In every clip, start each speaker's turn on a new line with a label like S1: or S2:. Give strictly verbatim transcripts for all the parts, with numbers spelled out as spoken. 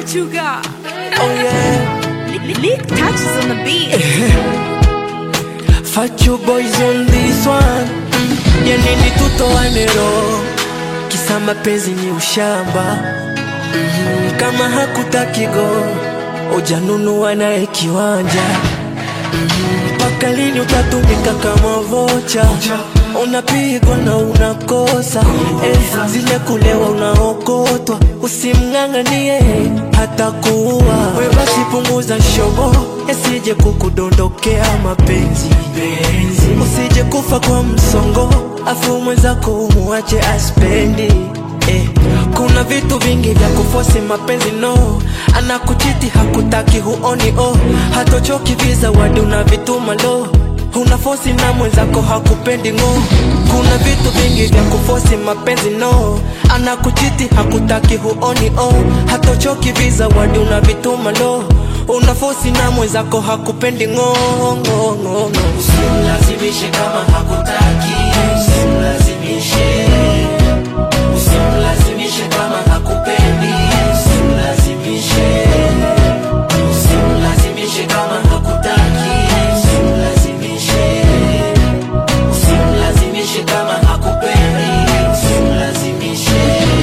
S1: what you got.
S2: Oh yeah.
S1: Lick touches on the beat.
S2: Fat you boys on this one. Ya nini tutoane roho, kisa mapenzi ni ushamba. mm -hmm. Kama hakutaki go, ujanunua naye kiwanja. mm -hmm. Paka lini utatumika kama vocha? Unapigwa na unakosa, eh, zile kulewa unaokotwa. Usimng'ang'anie hata kuua. Wewe basi punguza shobo, yasije kukudondokea mapenzi. Usije kufa kwa msongo, afu mwenzako umuache aspendi. eh, Kuna vitu vingi vya kuforce mapenzi no. Anakuchiti hakutaki huoni oh. Hatochoki visa wadi unavituma lo. Unafosi na mwenzako hakupendi ngo. Kuna vitu vingi vya kuforce mapenzi no. Anakuchiti hakutaki huoni oh. Hatochoki visa wadi unavituma lo. Unafosi na mwenzako hakupendi ngo ngo ngo.
S3: Usimlazimishe kama hakutaki. Usimlazimishe. Usimlazimishe kama hakupendi. Usimlazimishe. Usimlazimishe kama hakutaki. Usimlazimishe. Usimlazimishe kama hakupendi. Usimlazimishe.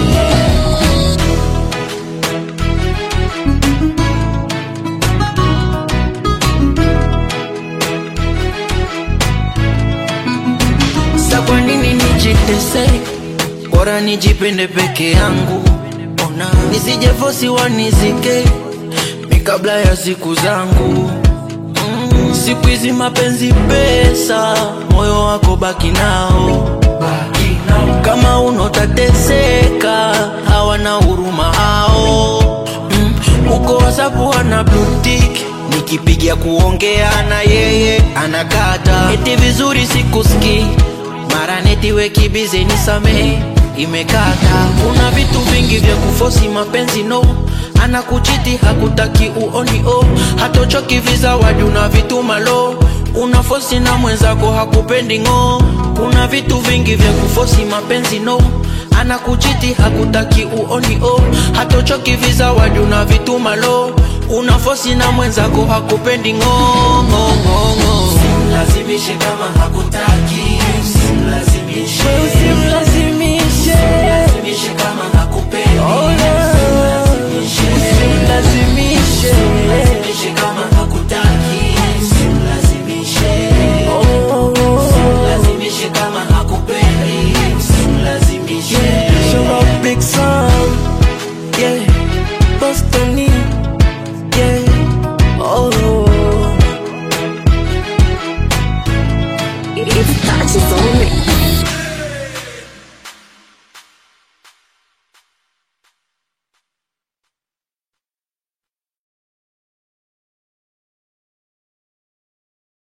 S2: Sa kwa nini nijitese? Bora nijipende peke yangu. Ona nisije fosi wanizike mi kabla ya siku zangu. mm. Siku hizi mapenzi pesa, moyo wako baki nao. Kama unotateseka, hawana huruma hao. mm. Uko WhatsApp wana blue tick, nikipigia kuongea na yeye anakata. Eti vizuri sikusikii, mara neti weki bize nisamehe, imekata. Kuna vitu vingi vya kufosi mapenzi no. Anakuchiti hakutaki uoni oh. Hatochoki visa wadi unavituma lo. Unafosi na mwenzako hakupendi ngo. Kuna vitu vingi vya kufosi mapenzi no. Anakuchiti hakutaki uoni oh. Hatochoki visa wadi unavituma lo. Unafosi na mwenzako hakupendi ngo ngo ngo ngo.
S3: Usimlazimishe kama hakutaki. Usimlazimishe.
S2: Usimlazimishe.